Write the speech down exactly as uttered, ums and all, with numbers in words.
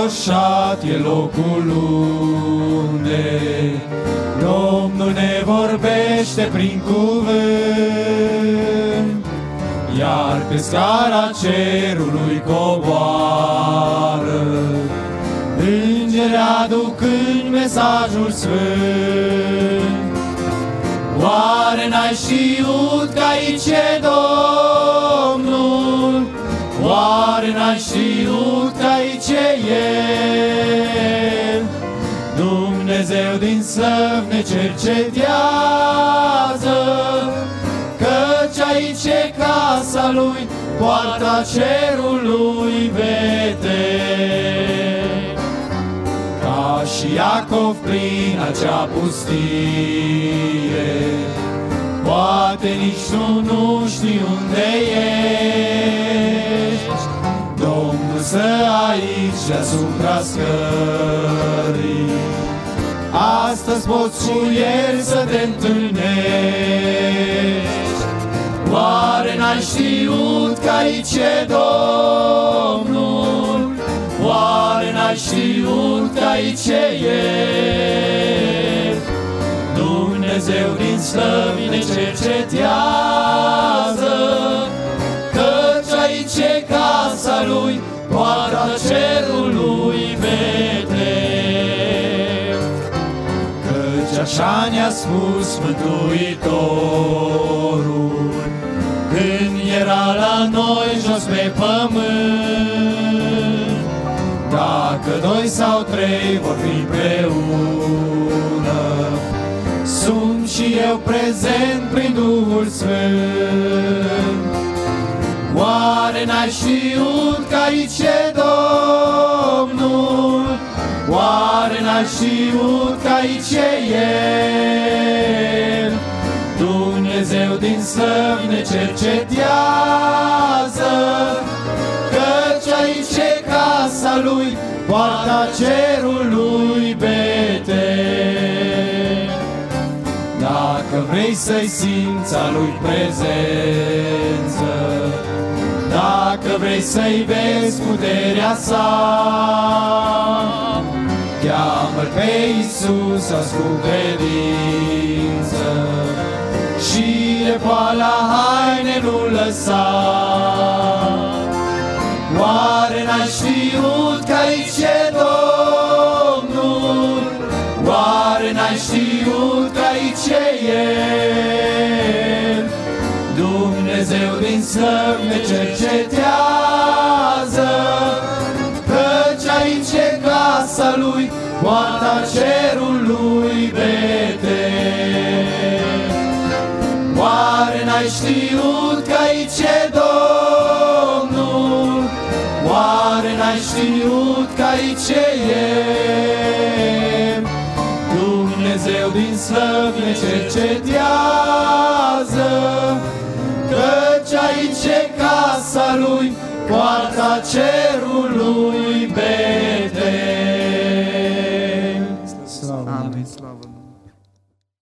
înfricoșat e locul unde Domnul ne vorbește prin cuvânt, iar pe scara cerului coboară îngeri aducând mesajul sfânt. Oare n-ai știut că aici e Domnul? Oare n-ai știut că aici e El? Dumnezeu din slăv ne cercetează, căci aici e casa Lui, poarta cerului vetem. Ca și Iacov prin acea pustie, poate nici tu nu știi unde ești. Domnul stă aici deasupra scării, astăzi poți cu El să te întâlnești. Oare n-ai știut că aici e Domnul? Oare n-ai știut că aici e El? Dumnezeu din slăvi ne cercetează, căci aici e casa Lui, poarta cerului vetem. Căci așa ne-a spus Mântuitorul, când era la noi jos pe pământ. Dacă doi sau trei vor fi împreună, sunt și eu prezent prin Duhul Sfânt. Oare n-ai știut că aici e Domnul? Oare n-ai știut că aici e El? Dumnezeu din slăvi ne cercetează, căci aici e casa Lui, poarta cerului vetem. Dacă vrei să-i simți a Lui prezență, dacă vrei să-i vezi puterea sa, cheamă-L pe Iisus azi cu credință și de poala haine nu lăsa. Oare n-ai știut că aici e Domnul? Oare n-ai știut că aici e El? Dumnezeu din slăv ne cercetează, căci aici e casa Lui, poarta cerului vetem. Oare n-ai știut că aici e Domnul? Oare n-ai știut că aici e El? Dumnezeu din slăv ne cercetează, căci aici e casa Lui, poarta cerului vetem. Amin. Slavă Domnului.